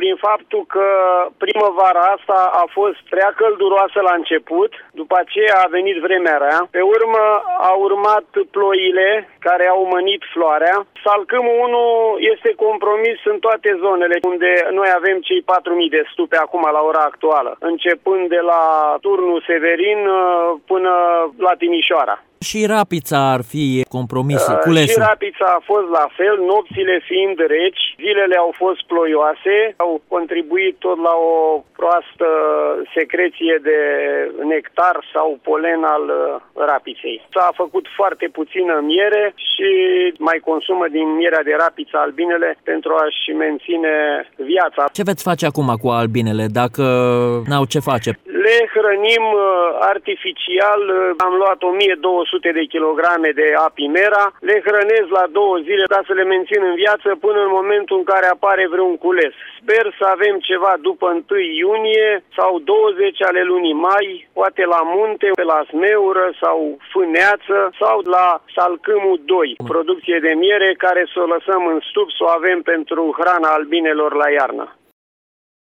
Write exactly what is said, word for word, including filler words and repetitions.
prin faptul că primăvara asta a fost prea călduroasă la început, după aceea a venit vremea rea, pe urmă au urmat ploile care au mănit floarea. Salcâmul unu este compromis în toate zonele unde noi avem cei patru mii de stupe acum la ora actuală, începând de la Turnul Severin până la Timișoara. Și Rapița ar fi compromis, uh, culesul. Și Rapița a fost la fel, nopțile fiind reci, zilele au fost ploioase, au contribuit tot la o proastă secreție de nectar sau polen al rapiței. S-a făcut foarte puțină miere și mai consumă din mierea de rapiță albinele pentru a-și menține viața. Ce veți face acum cu albinele, dacă n-au ce face? Le hrănim artificial, am luat o mie două sute de kilograme de apimera, le hrănesc la două zile ca să le mențin în viață până în momentul în care apare vreun cules. Sper să avem ceva după întâi iunie sau douăzeci ale lunii mai, poate la munte, pe la smeură sau fâneață sau la salcâmul doi, producție de miere care să o lăsăm în stup, să o avem pentru hrana albinelor la iarnă.